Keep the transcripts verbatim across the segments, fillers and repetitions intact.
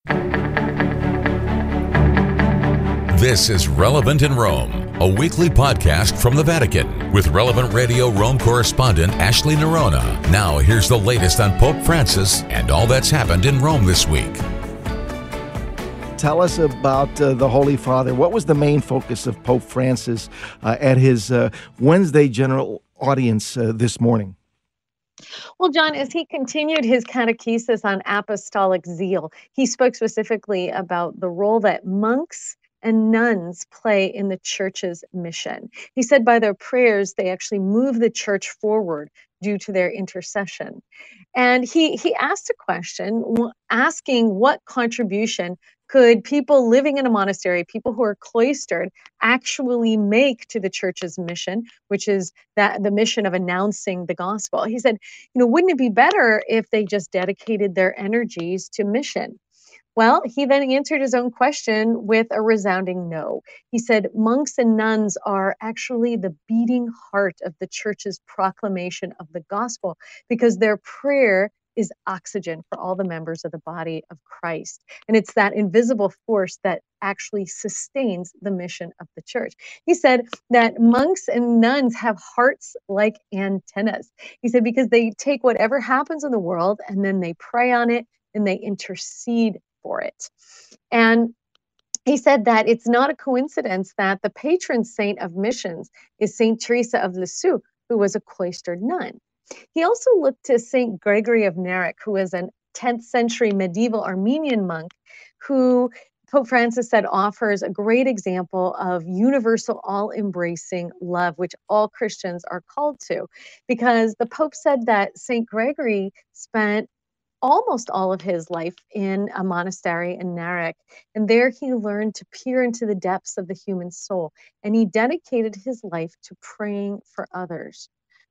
This is Relevant in Rome, a weekly podcast from the Vatican with Relevant Radio Rome correspondent Ashley Nerona. Now, here's the latest on Pope Francis and all that's happened in Rome this week. Tell us about uh, the Holy Father. What was the main focus of Pope Francis uh, at his uh, Wednesday general audience uh, this morning? Well, John, as he continued his catechesis on apostolic zeal, he spoke specifically about the role that monks and nuns play in the church's mission. He said by their prayers, they actually move the church forward due to their intercession. And he, he asked a question, asking what contribution could people living in a monastery, people who are cloistered, actually make to the church's mission, which is that the mission of announcing the gospel. He said, you know, wouldn't it be better if they just dedicated their energies to mission? Well, he then answered his own question with a resounding no. He said, monks and nuns are actually the beating heart of the church's proclamation of the gospel because their prayer is oxygen for all the members of the body of Christ. And it's that invisible force that actually sustains the mission of the church. He said that monks and nuns have hearts like antennas. He said because they take whatever happens in the world and then they pray on it and they intercede for it. And he said that it's not a coincidence that the patron saint of missions is Saint Teresa of Lisieux, who was a cloistered nun. He also looked to Saint Gregory of Narek, who was a tenth century medieval Armenian monk who Pope Francis said offers a great example of universal, all-embracing love, which all Christians are called to. Because the Pope said that Saint Gregory spent almost all of his life in a monastery in Narek. And there he learned to peer into the depths of the human soul. And he dedicated his life to praying for others.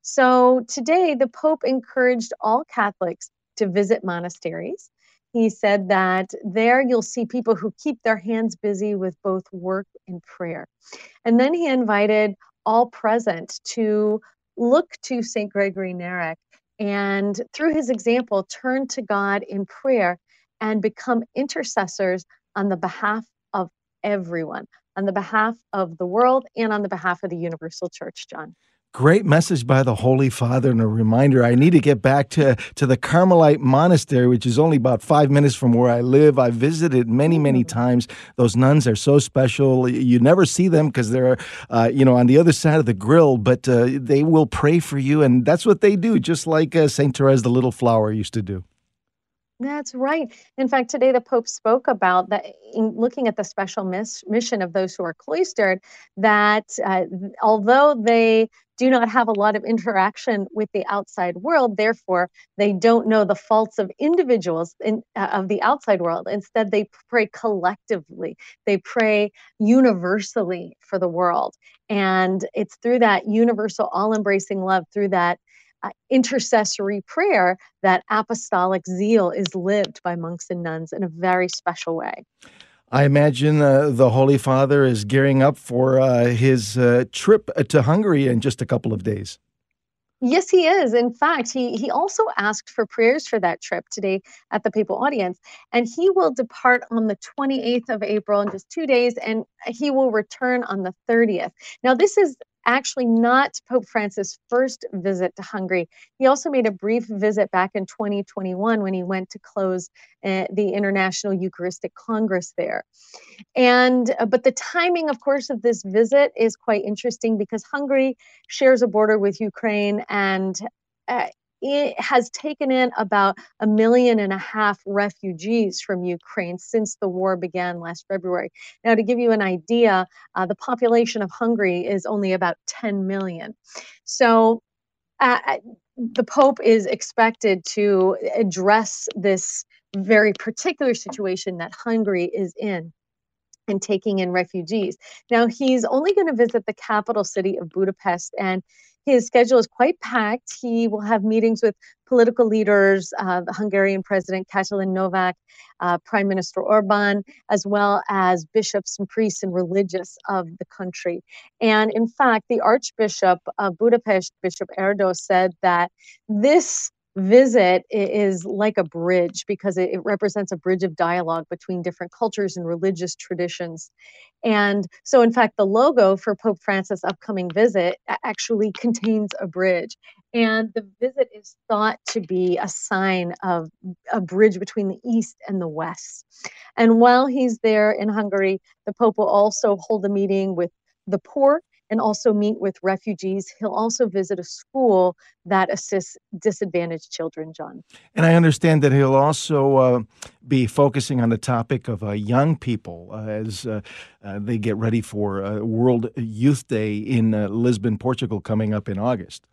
So today, the Pope encouraged all Catholics to visit monasteries. He said that there you'll see people who keep their hands busy with both work and prayer. And then he invited all present to look to Saint Gregory Narek and through his example, turn to God in prayer and become intercessors on the behalf of everyone, on the behalf of the world and on the behalf of the universal church, John. Great message by the Holy Father and a reminder. I need to get back to, to the Carmelite Monastery, which is only about five minutes from where I live. I visited many, many times. Those nuns are so special. You never see them because they're, uh, you know, on the other side of the grill, but uh, they will pray for you. And that's what they do, just like uh, Saint Therese the Little Flower used to do. That's right. In fact, today the Pope spoke about that in looking at the special miss, mission of those who are cloistered, that uh, although they do not have a lot of interaction with the outside world, therefore they don't know the faults of individuals in, uh, of the outside world. Instead, they pray collectively. They pray universally for the world. And it's through that universal, all-embracing love, through that Uh, intercessory prayer, that apostolic zeal is lived by monks and nuns in a very special way. I imagine uh, the Holy Father is gearing up for uh, his uh, trip to Hungary in just a couple of days. Yes, he is. In fact, he, he also asked for prayers for that trip today at the papal audience, and he will depart on the twenty-eighth of April in just two days, and he will return on the thirtieth. Now, this is actually not Pope Francis' first visit to Hungary. He also made a brief visit back in twenty twenty-one when he went to close uh, the International Eucharistic Congress there. And uh, but the timing, of course, of this visit is quite interesting because Hungary shares a border with Ukraine, and uh, it has taken in about a million and a half refugees from Ukraine since the war began last February. Now, to give you an idea, uh, the population of Hungary is only about ten million. So uh, the Pope is expected to address this very particular situation that Hungary is in and taking in refugees. Now, he's only going to visit the capital city of Budapest, and his schedule is quite packed. He will have meetings with political leaders, uh, the Hungarian President Katalin Novak, uh, Prime Minister Orban, as well as bishops and priests and religious of the country. And in fact, the Archbishop of Budapest, Bishop Erdo, said that this visit i- is like a bridge because it, it represents a bridge of dialogue between different cultures and religious traditions. And so, in fact, the logo for Pope Francis' upcoming visit a- actually contains a bridge. And the visit is thought to be a sign of a bridge between the East and the West. And while he's there in Hungary, the Pope will also hold a meeting with the poor and also meet with refugees. He'll also visit a school that assists disadvantaged children, John. And I understand that he'll also uh, be focusing on the topic of uh, young people uh, as uh, uh, they get ready for uh, World Youth Day in uh, Lisbon, Portugal, coming up in August.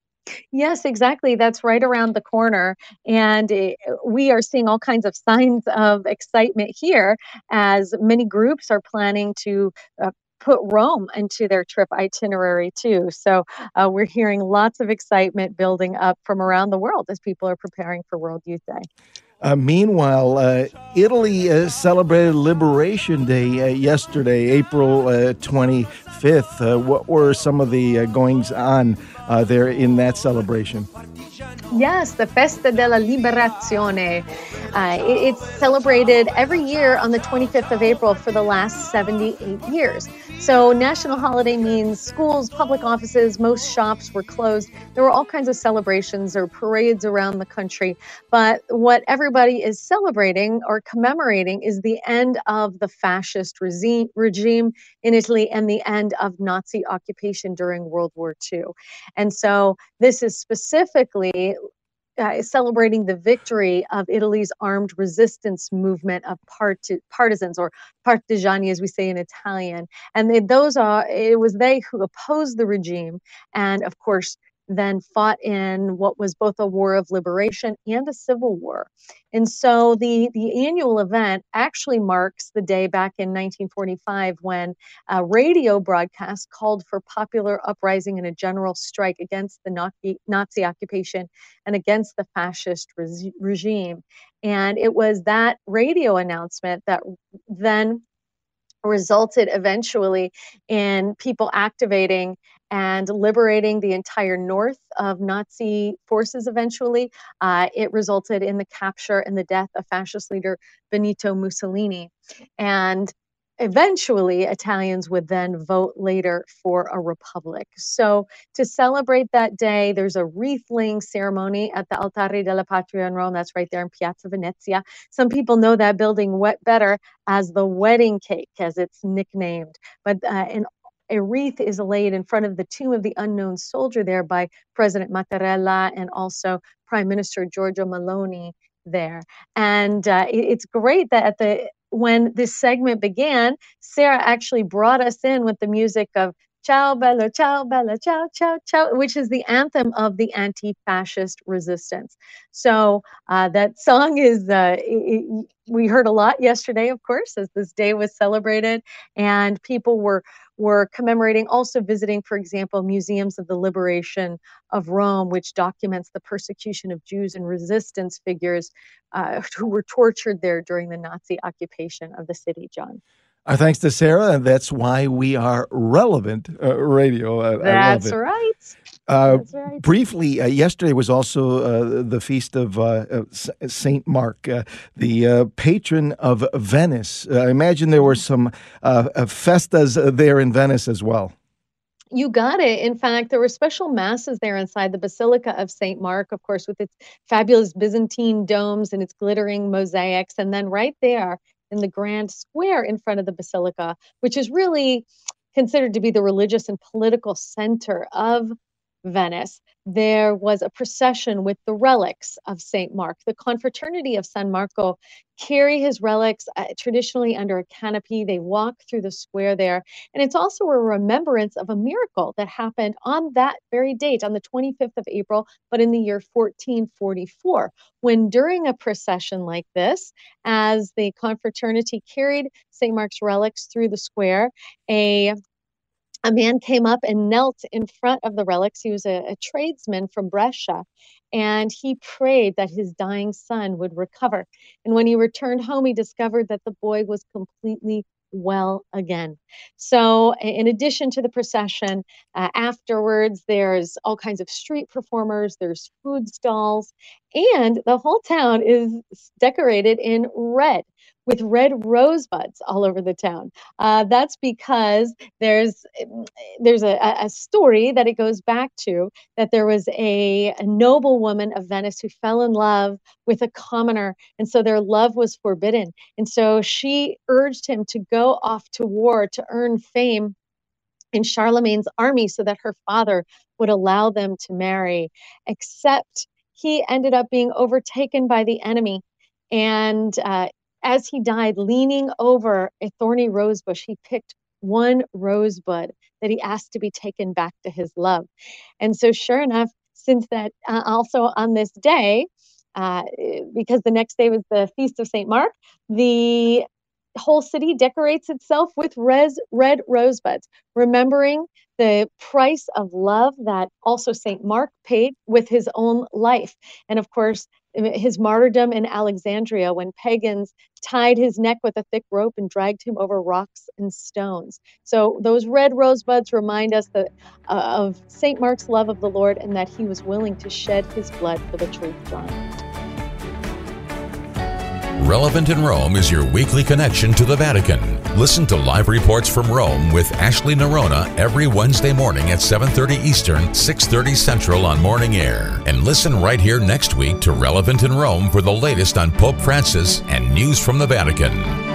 Yes, exactly. That's right around the corner. And eh, we are seeing all kinds of signs of excitement here as many groups are planning to uh, put Rome into their trip itinerary too. So uh, we're hearing lots of excitement building up from around the world as people are preparing for World Youth Day. Uh, meanwhile, uh, Italy uh, celebrated Liberation Day uh, yesterday, April uh, twenty-fifth. Uh, what were some of the uh, goings on uh, there in that celebration? Yes, the Festa della Liberazione. Uh, it- it's celebrated every year on the twenty-fifth of April for the last seventy-eight years. So, national holiday means schools, public offices, most shops were closed. There were all kinds of celebrations or parades around the country. But what everybody is celebrating or commemorating is the end of the fascist regi- regime in Italy and the end of Nazi occupation during World War Two. And so, this is specifically uh, celebrating the victory of Italy's armed resistance movement of part- partisans, or partigiani, as we say in Italian. And they, those are, it was they who opposed the regime and, of course, then fought in what was both a war of liberation and a civil war. And so the, the annual event actually marks the day back in nineteen forty-five when a radio broadcast called for popular uprising and a general strike against the Nazi, Nazi occupation and against the fascist re- regime. And it was that radio announcement that then resulted eventually in people activating and liberating the entire north of Nazi forces eventually. Uh, it resulted in the capture and the death of fascist leader Benito Mussolini. And eventually, Italians would then vote later for a republic. So, to celebrate that day, there's a wreath laying ceremony at the Altare della Patria in Rome. That's right there in Piazza Venezia. Some people know that building wet better as the wedding cake, as it's nicknamed. But uh, an a wreath is laid in front of the tomb of the unknown soldier there by President Mattarella and also Prime Minister Giorgio Meloni there. And uh, it, it's great that at the when this segment began, Sarah actually brought us in with the music of Ciao Bello, Ciao Bello, Ciao, Ciao, Ciao, which is the anthem of the anti-fascist resistance. So uh, that song is, uh, it, it, we heard a lot yesterday, of course, as this day was celebrated, and people were were commemorating, also visiting, for example, museums of the liberation of Rome, which documents the persecution of Jews and resistance figures uh, who were tortured there during the Nazi occupation of the city, John. Our thanks to Sarah, and that's why we are relevant uh, radio. I, I love That's it. right. Uh, That's right. briefly, uh, yesterday was also uh, the feast of uh, uh, Saint Mark, uh, the uh, patron of Venice. Uh, I imagine there were some uh, uh, festas there in Venice as well. You got it. In fact, there were special masses there inside the Basilica of Saint Mark, of course, with its fabulous Byzantine domes and its glittering mosaics. And then right there in the grand square in front of the Basilica, which is really considered to be the religious and political center of Venice, there was a procession with the relics of Saint Mark. The Confraternity of San Marco carry his relics uh, traditionally under a canopy. They walk through the square there. And it's also a remembrance of a miracle that happened on that very date, on the twenty-fifth of April, but in the year fourteen forty-four, when during a procession like this, as the confraternity carried Saint Mark's relics through the square, a a man came up and knelt in front of the relics. He was a, a tradesman from Brescia, and he prayed that his dying son would recover. And when he returned home, he discovered that the boy was completely well again. So in addition to the procession, uh, afterwards, there's all kinds of street performers, there's food stalls, and the whole town is decorated in red with red rosebuds all over the town. Uh, that's because there's there's a, a story that it goes back to, that there was a, a noblewoman of Venice who fell in love with a commoner, and so their love was forbidden. And so she urged him to go off to war to earn fame in Charlemagne's army so that her father would allow them to marry, except he ended up being overtaken by the enemy. And uh, as he died, leaning over a thorny rosebush, he picked one rosebud that he asked to be taken back to his love. And so sure enough, since that uh, also on this day, uh, because the next day was the Feast of Saint Mark, the whole city decorates itself with res, red rosebuds, remembering the price of love that also Saint Mark paid with his own life. And of course, his martyrdom in Alexandria, when pagans tied his neck with a thick rope and dragged him over rocks and stones. So those red rosebuds remind us that, uh, of Saint Mark's love of the Lord, and that he was willing to shed his blood for the truth, John. Relevant in Rome is your weekly connection to the Vatican. Listen to live reports from Rome with Ashley Nerona every Wednesday morning at seven thirty Eastern, six thirty Central on Morning Air. And listen right here next week to Relevant in Rome for the latest on Pope Francis and news from the Vatican.